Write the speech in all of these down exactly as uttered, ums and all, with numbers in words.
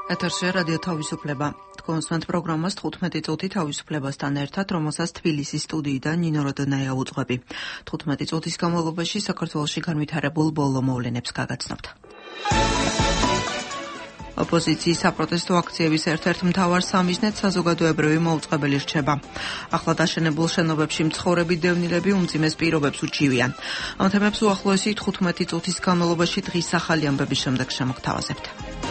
ეთერში რადიო თავისუფლება. თქვენს პროგრამას თხუთმეტი წუთი თავისუფლებასთან ერთად, რომელსაც თბილისის სტუდიიდან ნინო როდონაია უძღვები. თხუთმეტი წუთის განმავლობაში საქართველოში განვითარებულ ბოლო მოვლენებს გაგაცნობთ. ოპოზიციის საპროტესტო აქციების ერთ-ერთ მთავარ სამიზნედ საზოგადოებრივი მოუწყებელი რჩება. ახლად აშენებულ შენობებში მცხოვრები დევნილები უმძიმეს პირობებს უჩივიან. ამ თემებს უახლოესი თხუთმეტი წუთის განმავლობაში დღის ახალი ამბების შემდეგ შემოგთავაზებთ.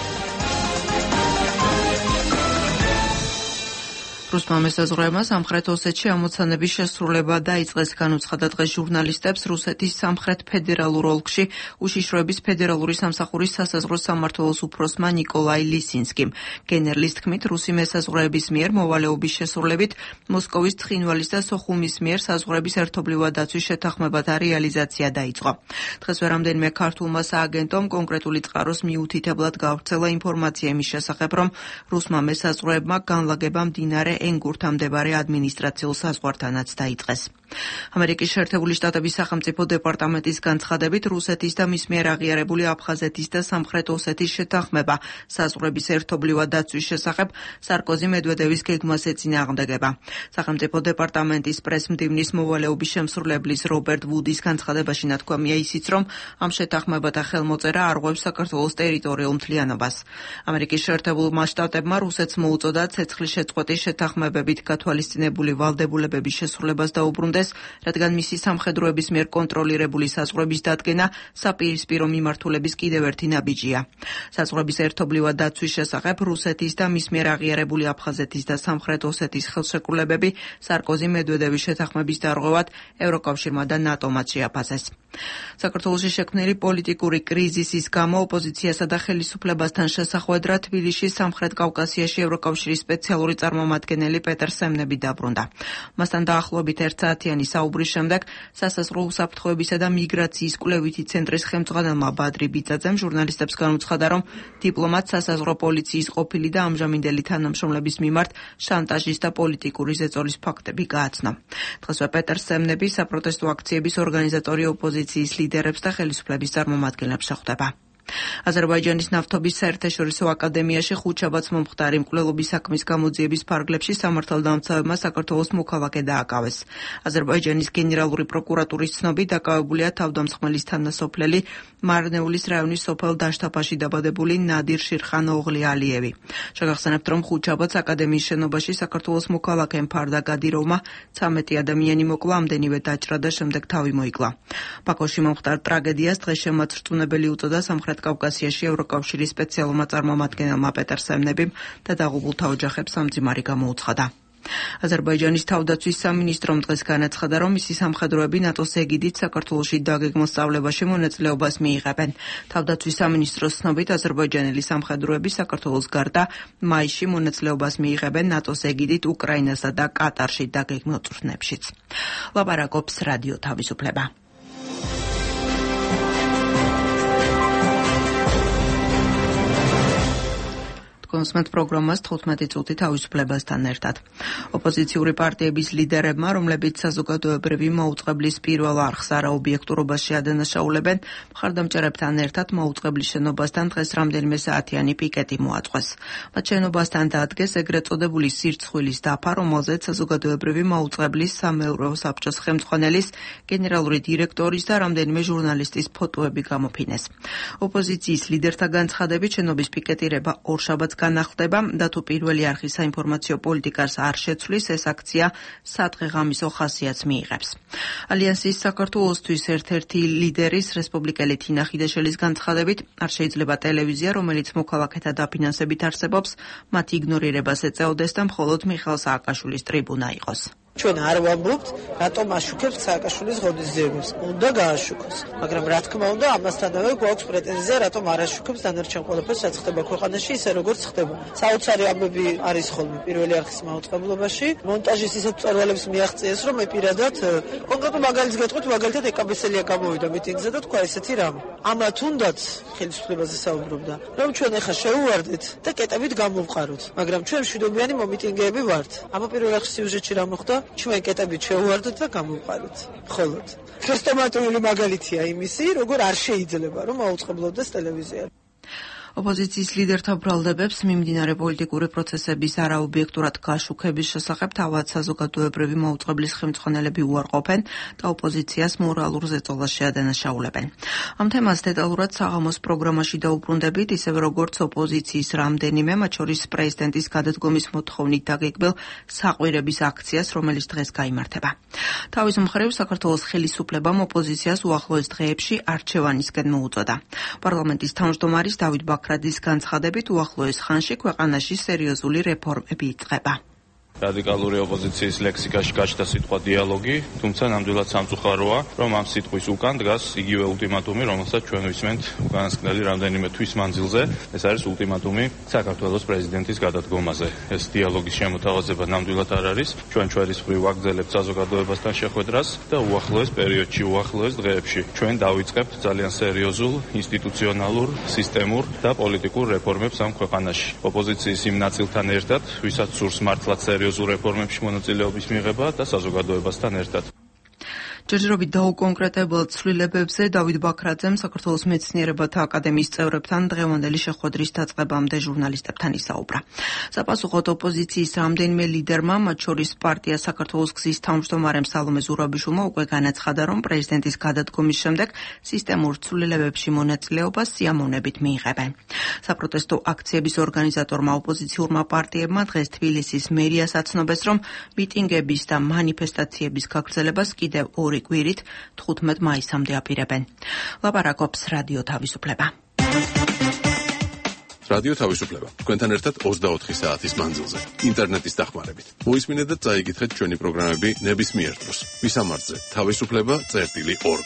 რუსმა მესაზღვრეებმა სამხრეთ ოსეთში ამოცანების შესრულება დაიწყეს, განუცხადა დღეს ჟურნალისტებს რუსეთის სამხრეთ ფედერალურ ოლქში უშიშროების ფედერალური სამსახურის სასაზღვრო სამმართველოს უფროსმა ნიკოლაი ლისინსკიმ. გენერლის თქმით, რუსი მესაზღვრეების მიერ მოვალეობის შესრულებით მოსკოვის ცხინვალის და სოხუმის მიერ საზღვრების ერთობლივად დაცვის შეთანხმებათა რეალიზაცია დაიწყო. დღესვე რამდენიმე ქართულმა სააგენტომ კონკრეტული წყაროს მიუთითებლად გავრცელა ინფორმაცია იმის შესახებ, რომ რუსმა მესაზღვრეებმა განლაგება მდინარე ენგურთან მდებარე ადმინისტრაციულ საზღვართანაც დაიწყეს. ამერიკის შეერთებული შტატების სახელმწიფო დეპარტამენტის განცხადებით, რუსეთის და მის მიერ აღიარებული აფხაზეთის და სამხრეთ ოსეთის შეთანხმება საზღვრების ერთობლივად დაცვის შესახებ სარკოზი მედვედევის გეგმას ეწინააღმდეგება. სახელმწიფო დეპარტამენტის პრესმდივნის მოვალეობის შემსრულებლის რობერტ ვუდის განცხადებაში ნათქვამია ისიც, რომ ამ შეთანხმებათა ხელმოწერა არღვევს საქართველოს ტერიტორიულ მთლიანობას. ამერიკის შეერთებულმა შტატებმა რუსეთს მოუწოდა ცეცხლის შეწყვეტის შეთანხმებებით გათვალისწინებული ვალდებულებების შესრულებას დაუბრუნდეს, რადგან მისი სამხედროების მიერ კონტროლირებული საზღვრების დადგენა საპირისპირო მიმართულების კიდევ ერთი ნაბიჯია. საზღვრების ერთობლივად დაცვის შესახებ რუსეთის და მის მიერ აღიარებული აფხაზეთის და სამხრეთ ოსეთის ხელშეკრულებები სარკოზი მედვედევის შეთანხმების დარღვევად ევროკავშირმა და ნატომაც შეაფასეს. საქართველოში შექმნილი პოლიტიკური კრიზისის გამო ოპოზიციასა და ხელისუფლებასთან შესახვედრად თბილისში სამხრეთ კავკასიაში ევროკავშირის სპეციალური წარმომადგენელი პეტერ სემნები დაბრუნდა. მასთან დაახლოებით ერთ საათიანი საუბრის შემდეგ სასაზღვრო უსაფრთხოებისა და მიგრაციის კვლევითი ცენტრის ხელმძღვანელმა ბადრი ბიძაძემ ჟურნალისტებს განუცხადა, რომ დიპლომატ სასაზღვრო პოლიციის ყოფილი და ამჟამინდელი თანამშრომლების მიმართ შანტაჟის და პოლიტიკური ზეწოლის ფაქტები გააცნო. დღესვე პეტერ სემნები საპროტესტო აქციების ორგანიზატორი ოპოზიციის ლიდერებს და ხელისუფლების წარმომადგენლებს შეხვდება. აზერბაიჯანის ნავთობის საერთაშორისო აკადემიაში ხუთშაბათს მომხდარი მკვლელობის საქმის გამოძიების ფარგლებში სამართალდამცავებმა საქართველოს მოქალაქე დააკავეს. აზერბაიჯანის გენერალური პროკურატურის ცნობით დაკავებულია თავდამსხმელის თანასოფლელი მარნეულის რაიონის სოფელ დაშტაფაში დაბადებული ნადირ შირხან ოღლი ალიევი. შეგახსენებთ, რომ ხუთშაბათს აკადემიის შენობაში საქართველოს მოქალაქემ ფარდა გადიროვმა ცამეტი ადამიანი მოკლა, ამდენივე დაჭრა და შემდეგ თავი მოიკლა. ბაქოში მომხდარ ტრაგედიას დღეს შემაწრწუნებელი უწოდა სამხრეთ კავკასიაში ევროკავშირის სპეციალურმა წარმომადგენელმა პეტერ სემნებიმ და დაღუპულთა ოჯახებს სამძიმარი გამოუცხადა. აზერბაიჯანის თავდაცვის სამინისტრომ დღეს განაცხადა, რომ მისი სამხედროები ნატოს ეგიდით საქართველოში დაგეგმილ სწავლებაში მონაწილეობას მიიღებენ. თავდაცვის სამინისტროს ცნობით, აზერბაიჯანელი სამხედროები საქართველოს გარდა მაისში მონაწილეობას მიიღებენ ნატოს ეგიდით უკრაინასა და კატარში დაგეგმილ წვრთნებშიც. ლაპარაკობს რადიო თავისუფლება. კონსმეთ პროგრამას თხუთმეტი წუთი თავისუფლებასთან ერთად. ოპოზიციური პარტიების ლიდერებმა, რომლებიც საზოგადოებრივი მოუწყებლის პირველ არხს არაობიექტურობას შეადანაშაულებენ, მხარდამჭერებთან ერთად მოუწყებლის შენობასთან დღეს რამდენიმე საათიანი პიკეტი მოაწყვეს. მათ შენობასთან დაადგეს ეგრეთ წოდებული სირცხვილის დაფა, რომელზეც საზოგადოებრივი მოუწყებლის სამეურვეო საბჭოს ხელმძღვანელის, გენერალური დირექტორის და რამდენიმე ჟურნალისტის ფოტოები გამოფინეს. ოპოზიციის ლიდერთა განცხადებით შენობის პიკეტირება ორშაბათს განახლდება და თუ პირველი არხი საინფორმაციო პოლიტიკას არ შეცვლის, ეს აქცია სადღეღამისო ხასიათს მიიღებს. ალიანსის საქართველოსთვის ერთ-ერთი ლიდერის რესპუბლიკელი თინა ხიდაშელის განცხადებით, არ შეიძლება ტელევიზია, რომელიც მოქალაქეთა დაფინანსებით არსებობს, მათ იგნორირებას ეწეოდეს და მხოლოდ მიხეილ სააკაშვილის ტრიბუნა იყოს. ჩვენ არ ვამბობთ, რატომ აშუქებს სააკაშვილის ღონისძიებებს. უნდა გააშუქოს. მაგრამ რა თქმა უნდა, ამასთანავე გვაქვს პრეტენზია, რატომ არ აშუქებს დანარჩენ ყველაფერს, რაც ხდება ქვეყანაში, ისე როგორც ხდება. საოცარი ამბები არის ხოლმე პირველი არხის მაუწყებლობაში. მონტაჟის ისეთ მწვერვალებს მიაღწიეს, რომ მე პირადად კონკრეტულ მაგალითს გეტყვით, მაგალითად ეკაბესელია გამოვიდა მიტინგზე და თქვა ესეთი რამ. ამა თუნდაც ხელისუფლებაზე საუბრობდა, რომ ჩვენ ახლა შევუვარდეთ და კეტებით გამოვყაროთ. მაგრამ ჩვენ მშვიდობიანი მომიტინგეები ვართ. ამა პირველ არხის სიუჟეტში რა მოხდა? ჩვენ კეტებით შევუვარდოთ და გამოვყაროთ. მხოლოდ ქრესტომატიული მაგალითია იმისი, როგორ არ შეიძლება რომ აუწყებლობდეს ტელევიზია. ოპოზიციის ლიდერთა ბრალდებებს მიმდინარე პოლიტიკური პროცესების არაობიექტურად გაშუქების შესახებ თავად საზოგადოებრივი მაუწყებლის ხელმძღვანელები უარყოფენ და ოპოზიციას მორალურ ზეწოლას შეადანაშაულებენ. Ამ თემას დეტალურად საღამოს პროგრამაში დაუბრუნდებით, ისევე როგორც ოპოზიციის რამდენიმე, მათ შორის პრეზიდენტის გადადგომის მოთხოვნით დაგეგმილ საყვირების აქციას, რომელიც დღეს გაიმართება. თავის მხრივ საქართველოს ხელისუფლებამ ოპოზიციას უახლოეს დღეებში არჩევანისკენ მოუწოდა. პარლამენტის თავმჯდომარის დავით ბაქრაძის განცხადებით, უახლოეს ხანში ქვეყანაში სერიოზული რეფორმები იწყება. რადიკალური ოპოზიციის ლექსიკაში გაჩნდა სიტყვა დიალოგი, თუმცა ნამდვილად სამწუხაროა, რომ ამ სიტყვის უკან დგას იგივე ულტიმატუმი, რომელსაც ჩვენ ვისმენთ უკანასკნელი რამდენიმე თვის მანძილზე. ეს არის ულტიმატუმი საქართველოს პრეზიდენტის გადადგომაზე. ეს დიალოგის შემოთავაზება ნამდვილად არ არის. ჩვენ ჩვენისმხრივ ვაგრძელებთ საზოგადოებასთან შეხვედრას და უახლოეს პერიოდში, უახლოეს დღეებში ჩვენ დავიწყებთ ძალიან სერიოზულ, ინსტიტუციონალურ, სისტემურ და პოლიტიკურ რეფორმებს ამ ქვეყანაში. ოპოზიციის იმ ნაწილთან ერთად, ვისაც სურს მართლაც სერიოზულ რეფორმებში მონაწილეობის მიღება და საზოგადოებასთან ერთად. ჯერჯერობით დაუკონკრეტებულ ცვლილებებზე დავით ბაქრაძემ საქართველოს მეცნიერებათა აკადემიის წევრებთან დღევანდელი შეხვედრის დაწყებამდე ჟურნალისტებთან ისაუბრა. საპასუხოდ ოპოზიციის რამდენიმე ლიდერმა, მათ შორის პარტია საქართველოს გზის თავმჯდომარემ სალომე ზურაბიშვილმა უკვე განაცხადა, რომ პრეზიდენტის გადადგომის შემდეგ სისტემურ ცვლილებებში მონაწილეობას სიამოვნებით მიიღებენ. საპროტესტო აქციების ორგანიზატორმა ოპოზიციურმა პარტიებმა დღეს თბილისის მერიას აცნობეს, რომ მიტინგების და მანიფესტაციების გაგრძელებას კიდევ ორი კვირით თხუთმეტ მაისამდე აპირებენ. ლაპარაკობს რადიო თავისუფლება. რადიო თავისუფლება. თქვენთან ერთად ოცდაოთხი საათის მანძილზე. ინტერნეტის დახმარებით. მოისმინეთ და წაიგითხეთ ჩვენი პროგრამები ნებისმიერ დროს. ვისამართზე თავისუფლება წერტილი ორგ.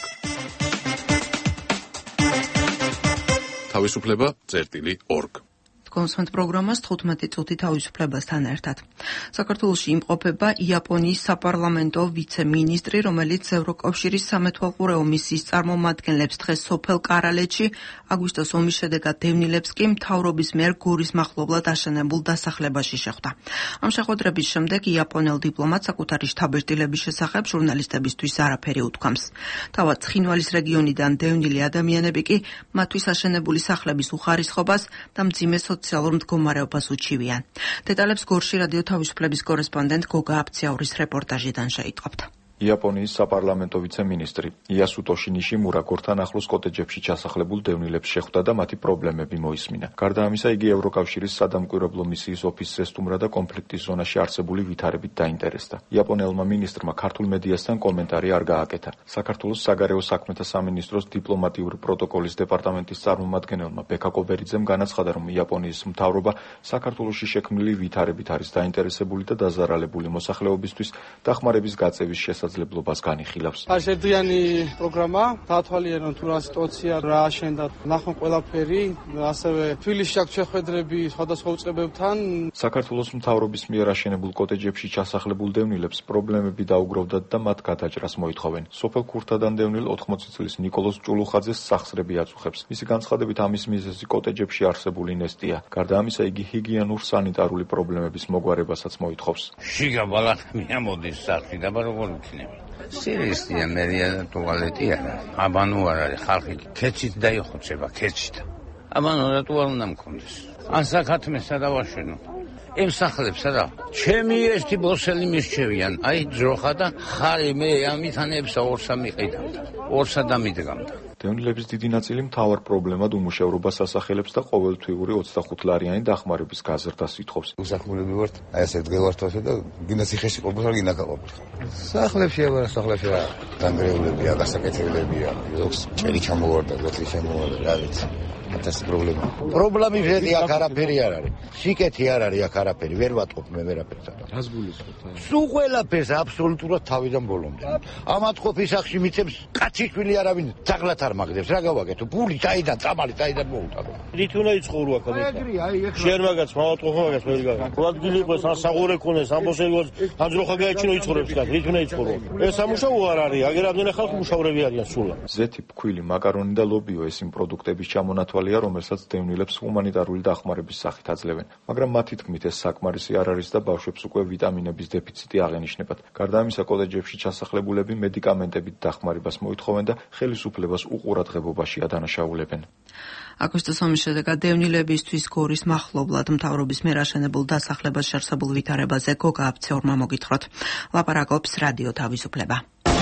თავისუფლება წერტილი ორგ. კონსვენთ პროგრამას თხუთმეტი წუთი თავისუფლებასთან ერთად. საქართველოში იმყოფება იაპონიის საპარლამენტო ვიცე-მინისტრი, რომელიც ევროკავშირის სამეთვალყურეო მისიის წარმომადგენლებს დღეს სოფელ კარალეთში, აგვისტოს ომის შედეგად დევნილებს კი მთავრობის მიერ გორის მახლობლად აშენებულ დასახლებაში შეხვდა. ამ შეხვედრების შემდეგ იაპონელ დიპლომატს საკუთარი შთაბეჭდილების შესახებ ჟურნალისტებისთვის არაფერი უთქვამს. თავად ცხინვალის რეგიონიდან დევნილი ადამიანები კი მათთვის აშენებული სახლების უხარისხობას და მძიმე სოციალურ მდგომარეობას უჩივიან. დეტალებს გორში რადიო თავისუფლების კორესპონდენტ გოგა აფციაურის რეპორტაჟიდან შეიტყობთ. იაპონიის საპარლამენტო ვიცე-მინისტრი იასუტო შინიშიმურა გორთან ახლოს კოტეჯებში ჩასახლებულ დევნილებს შეხვდა და მათი პრობლემები მოისმინა. გარდა ამისა, იგი ევროკავშირის სადამკვირვებლო მისიის ოფისს ესტუმრა და კონფლიქტის ზონაში არსებული ვითარებით დაინტერესდა. იაპონელმა მინისტრმა ქართულ მედიასთან კომენტარი არ გააკეთა. საქართველოს საგარეო საქმეთა სამინისტროს დიპლომატიური პროტოკოლის დეპარტამენტის წარმომადგენელმა ბექა კობერიძემ განაცხადა, რომ იაპონიის მთავრობა საქართველოში შექმნილი ვითარებით არის დაინტერესებული და დაზარალებული მოსახლეობისთვის დახმარების გაწევის შესაძლებლობას შესაძლებლობას განიხილავს. არის ერთიანი პროგრამა, დაათვალიერონ თუ რა სიტუაცია რა აშენდა, ნახონ ყველაფერი, ასევე თბილისში აქვს შეხვედრები სხვადასხვა უწყებებთან. საქართველოს მთავრობის მიერ აშენებულ კოტეჯებში ჩასახლებულ დევნილებს პრობლემები დაუგროვდათ და მათ გადაჭრას მოითხოვენ. სოფელ ქურთადან დევნილ ოთხმოცი წლის ნიკოლოზ ჭულუხაძეს სახსრები აწუხებს. მისი განცხადებით ამის მიზეზი კოტეჯებში არსებული ნესტია. გარდა ამისა, იგი ჰიგიენურ სანიტარული პრობლემების მოგვარებასაც მოითხოვს. შიგა ბალანი მიამოდის სახში და როგორ სირიუსია მერია და ტუალეტი არა. აბანო არ არის ხალხი ქეჩით დაიხოცება ქეჩით. აბანო რატო არ უნდა მქონდეს? ან საკათმესა დავაშენო. იმ სახლებს რა. ჩემი ერთი ბოსელი მისჩევიან. აი ძროხა და ხარი მე ამითანებსა ორსა მიყიდამდა. ორსა დამიდგამდა. დევნილების დიდი ნაწილი მთავარ პრობლემად უმუშევრობას ასახელებს და ყოველთვიური ოცდახუთლარიანი დახმარების გაზრდას ითხოვს. უსახლმულები ვართ, აი ესე დგელვართვასე და გინდა ციხეში ყოფილ ხარ, გინდა გაყოფილ ხარ. სახლებში აბა სახლებში რა დანგრეულებია, გასაკეთებლებია, ზოგს ჭერი ჩამოვარდა, ზოგს ჩამოვარდა, რა ვიცი. ეს პრობლემა. პრობლემი შედი აქ არაფერი არ არის. სიკეთი არ არის აქ არაფერი, ვერ ვატყობ მე ვერაფერს. რას გულისხმობთ? სულ ყველაფერს აბსოლუტურად თავიდან ბოლომდე. ამათ ყოფი სახში მიცემს კაციშვილი არავინ ძაღლად არ მაგდებს. რა გავაკეთო? ფული წაიდან, წამალი წაიდან მოუტანო. რით უნდა იწყორო აქ ამას? შენ მაგაც მოვატყობ მაგაც მე ვიგავ. რადგილი იყოს ან საღურე ქონეს, ან ბოსელოს, ან ძროხა გაეჩინო იცხოვრებს კაც. რით უნდა იწყორო? ეს სამუშაო არ არის. აგერ ამდენი ხალხი მუშავრები არიან სულ. ზეთი, ფქვილი, მაკარონი და ლობიო ეს იმ პროდუქტების ჩამონათვალია, რომელსაც დევნილებს ჰუმანიტარული დახმარების სახით აძლევენ. მაგრამ მათი თქმით ეს საკმარისი არ არის და ბავშვებს უკვე ვიტამინების დეფიციტი აღენიშნებათ. გარდა ამისა, კოლეჯებში ჩასახლებულები მედიკამენტებით დახმარებას მოითხოვენ და ხელისუფლებას უყურადღებობაში ადანაშაულებენ. აგვისტოს ომის შედეგად დევნილებისთვის გორის მახლობლად მთავრობის მიერ აშენებულ დასახლებას შეარსებულ ვითარებაზე გოგა აფცეორმა მოგითხროთ. ლაპარაკობს რადიო თავისუფლება.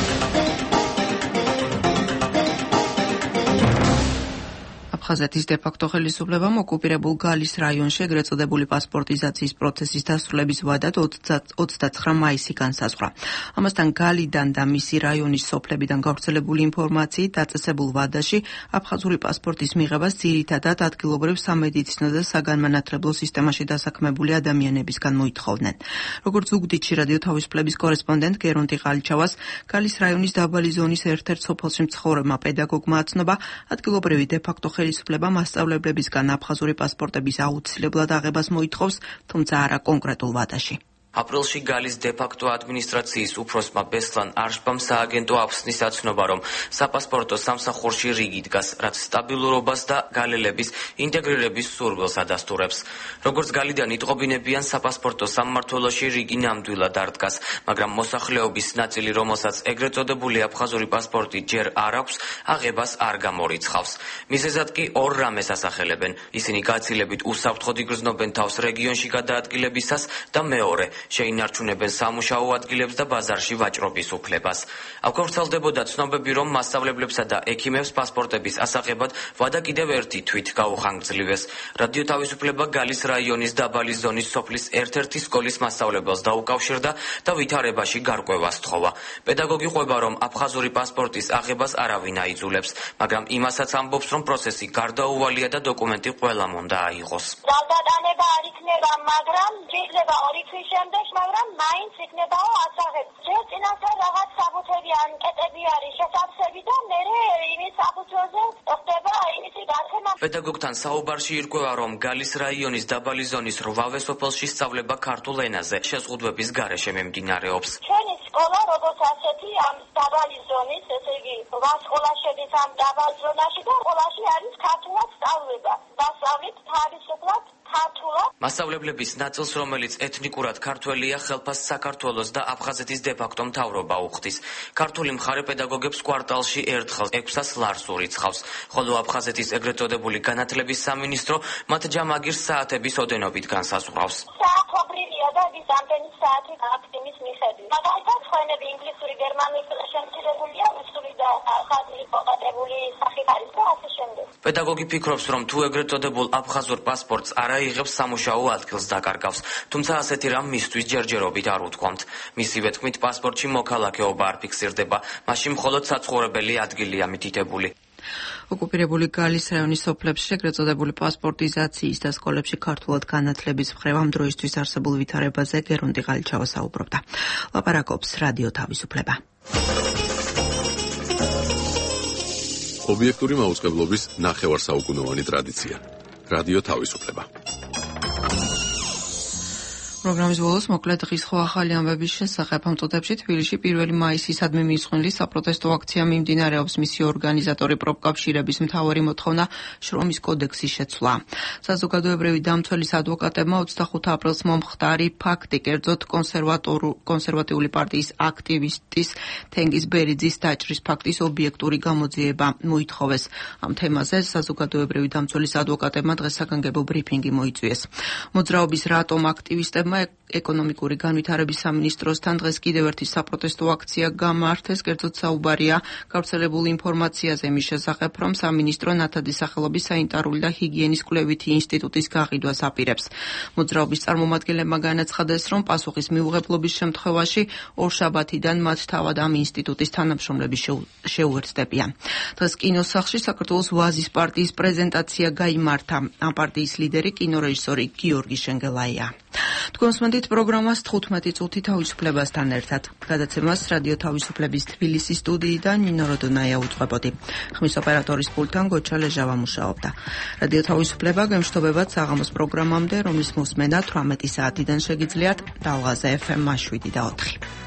აფხაზეთის დე-ფაქტო ხელისუფლებამ ოკუპირებულ გალის რაიონში ეგრეთ წოდებული პასპორტიზაციის პროცესის დასრულების ვადად ოცდაცხრა მაისი განსაზღვრა. ამასთან გალიდან და მისი რაიონის სოფლებიდან გავრცელებული ინფორმაციით დაწესებულ ვადაში აფხაზური პასპორტის მიღებას ძირითადად ადგილობრივ სამედიცინო და საგანმანათლებლო სისტემაში დასაქმებული ადამიანებისგან მოითხოვდნენ. როგორც ზუგდიდში რადიო თავისუფლების კორესპონდენტ გერონტი ყალიჩავას, გალის რაიონის დაბალი ზონის ერთ-ერთ სოფელში მცხოვრებმა პედაგოგმა აცნობა, ადგილობრივი დე-ფაქტო ხელისუფლება მასწავლებლებისგან აფხაზური პასპორტების აუცილებლად აღებას მოითხოვს, თუმცა არა კონკრეტულ ვადაში. აპრილში გალის დე-ფაქტო ადმინისტრაციის უფროსმა ბესლან არშბამ სააგენტო აფსნის აცნობა, რომ საპასპორტო სამსახურში რიგი დგას, რაც სტაბილურობას და გალელების ინტეგრირების სურვილს ადასტურებს. როგორც გალიდან იტყობინებიან, საპასპორტო სამმართველოში რიგი ნამდვილად არ დგას, მაგრამ მოსახლეობის ნაწილი, რომელსაც ეგრეთ წოდებული აფხაზური პასპორტი ჯერ არ აქვს, აღებას არ გამორიცხავს. მიზეზად კი ორ რამეს ასახელებენ. ისინი გაცილებით უსაფრთხოდ იგრძნობენ თავს რეგიონში გადაადგილებისას და მეორე შეინარჩუნებენ სამუშაო ადგილებს და ბაზარში ვაჭრობის უფლებას. აქ ვრცელდებოდა ცნობები, რომ მასწავლებლებსა და ექიმებს პასპორტების ასაღებად ვადა კიდევ ერთი თვით გაუხანგრძლივეს. რადიო თავისუფლება გალის რაიონის დაბალი ზონის სოფლის ერთ-ერთი სკოლის მასწავლებელს დაუკავშირდა და ვითარებაში გარკვევას სთხოვა. პედაგოგი ყვება, რომ აფხაზური პასპორტის აღებას არავინ აიძულებს, მაგრამ იმასაც ამბობს, რომ პროცესი გარდაუვალია და დოკუმენტი ყველამ უნდა აიღოს. ძალდატანება არ იქნება, მაგრამ შეიძლება ორი თვის შემდეგ, მაგრამ მაინც იქნებაო ასაღები. ჯერ წინასწარ რაღაც საბუთები ანკეტები არის შესაბსები და მერე იმის საფუძველზე ხდება იმისი გაცემა. პედაგოგთან საუბარში ირკვევა, რომ გალის რაიონის დაბალი ზონის რვავე სოფელში სწავლება ქართულ ენაზე შეზღუდვების გარეშე მიმდინარეობს. ჩვენი სკოლა როგორც ასეთი ამ დაბალი ზონის, ესე იგი, რვა სკოლა შედის ამ დაბალ ზონაში და სკოლაში არის ქართულად სწავლება. დასავლით თავისუფლად ქართულად. მასწავლებლების ნაწილს, რომელიც ეთნიკურად ქართველია, ხელფას საქართველოს და აფხაზეთის დე-ფაქტო მთავრობა უხდის. ქართული მხარე პედაგოგებს კვარტალში ერთხელ ექვსას ლარს ურიცხავს, ხოლო აფხაზეთის ეგრეთ წოდებული განათლების სამინისტრო მათ ჯამაგირს საათების ოდენობით განსაზღვრავს. საათობრივია და ის ამდენი საათი აქვს იმის მიხედვით. მაგალითად, ხვენები ინგლისური, გერმანული შემცირებულია, რუსული და ხაზი მოყატებული სახით არის და ასე შემდეგ. პედაგოგი ფიქრობს, რომ თუ ეგრეთ წოდებულ აფხაზურ პასპორტს არ აიღებს, სამუშაო ადგილს დაკარგავს, თუმცა ასეთი რამ მისთვის ჯერჯერობით არ უთქვამთ. მისივე თქმით, პასპორტში მოქალაქეობა არ ფიქსირდება, მაშინ მხოლოდ საცხოვრებელი ადგილია მითითებული. ოკუპირებული გალის რაიონის სოფლებში ეგრეთ წოდებული პასპორტიზაციის და სკოლებში ქართულად განათლების მხრივ ამ დროისთვის არსებულ ვითარებაზე გერონტი ყალიჩავა საუბრობდა. ლაპარაკობს რადიო თავისუფლება. ობიექტური მაუწყებლობის ნახევარსაუკუნოვანი ტრადიცია. რადიო თავისუფლება. პროგრამის ბოლოს მოკლედ დღის ხო ახალი ამბების შესახებ ამ წუთებში თბილისში პირველი მაისისადმი მიისწვნილი საპროტესტო აქცია მიმდინარეობს. მისი ორგანიზატორი პროფკავშირების მთავარი მოთხოვნა შრომის კოდექსის შეცვლა. საზოგადოებრივი დამცველის ადვოკატებმა ოცდახუთი აპრილს მომხდარი ფაქტი, კერძოდ კონსერვატიული პარტიის აქტივისტის თენგიზ ბერიძის დაჭრის ფაქტის ობიექტური გამოძიება მოითხოვეს. ამ თემაზე საზოგადოებრივი დამცველის ადვოკატებმა დღეს საგანგებო ბრიფინგი მოიწვიეს. მოძრაობის რატომ აქტივისტებმა ეკონომიკური განვითარების სამინისტროსთან დღეს კიდევ ერთი საპროტესტო აქცია გამართეს, კერძოდ საუბარია გავრცელებულ ინფორმაციაზე მის შესახებ, რომ სამინისტრო ნათადის სახელობის საინტარული და ჰიგიენის კვლევითი ინსტიტუტის გაყიდვას აპირებს. მოძრაობის წარმომადგენლებმა განაცხადეს, რომ პასუხის მიუღებლობის შემთხვევაში ორშაბათიდან მათ თავად ამ ინსტიტუტის თანამშრომლები შეუერთდებიან. დღეს კინოსახლში საქართველოს ვაზის პარტიის პრეზენტაცია გაიმართა. ამ პარტიის ლიდერი კინორეჟისორი გიორგი შენგელაია. თქვენ მსმენთ პროგრამას თხუთმეტი წუთი თავისუფლებასთან ერთად. გადაცემას რადიო თავისუფლების თბილისის სტუდიიდან ნინო როდონაია უძღვებოდი. ხმის ოპერატორის პულტთან გოჩა ლეჟავა მუშაობდა. რადიო თავისუფლება გემშვიდობებად საღამოს პროგრამამდე, რომლის მოსმენა თვრამეტი საათიდან შეგიძლიათ დალღაზე ეფ ემ შვიდი და ოთხი.